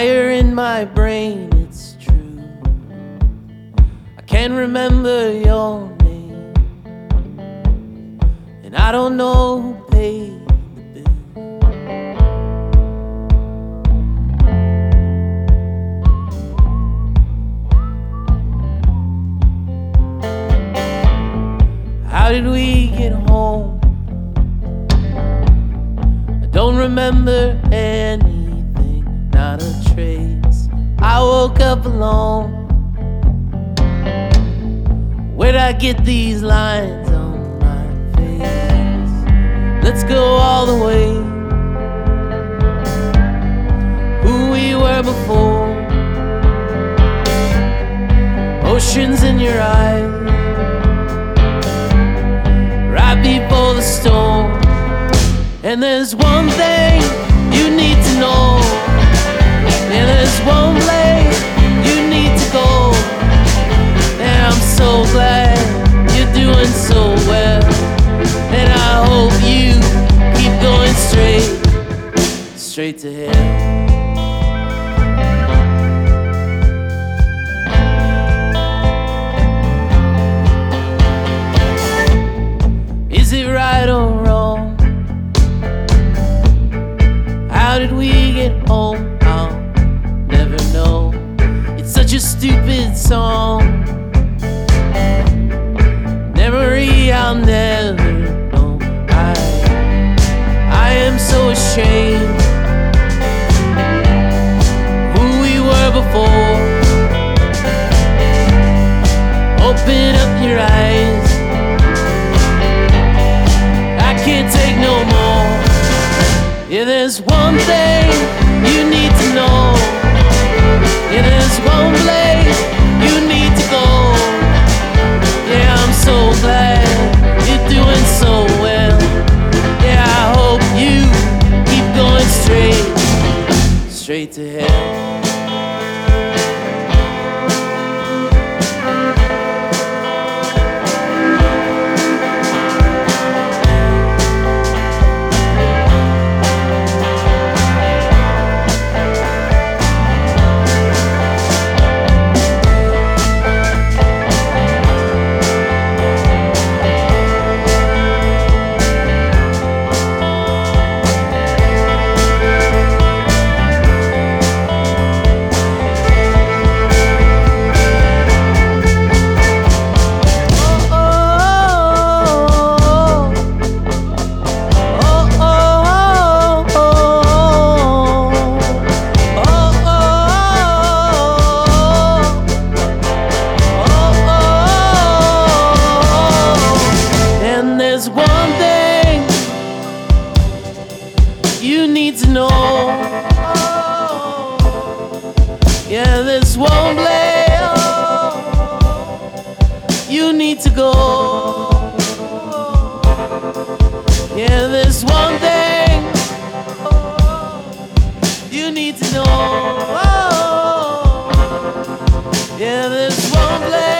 fire in my brain, it's true. I can't remember your name, and I don't know who paid the bill. How did we get home? I don't remember anything, not a trace. I woke up alone. Where'd I get these lines on my face? Let's go all the way. Who we were before. Oceans in your eyes, right before the storm. And there's one thing you need to know, and there's one place you need to go. And I'm so glad you're doing so well, and I hope you keep going straight to hell. Is it right or wrong? How did we get home? I'll never know. It's such a stupid song. Memory, I'll never know. I am so ashamed who we were before. Open up your eyes, I can't take no more. Yeah, there's one thing you need to know. Yeah, there's one place you need to go. Yeah, I'm so glad you're doing so well. Yeah, I hope you keep going straight to hell. You need to know. Yeah, there's one place you need to go. Yeah, there's one thing you need to know. Yeah, there's one place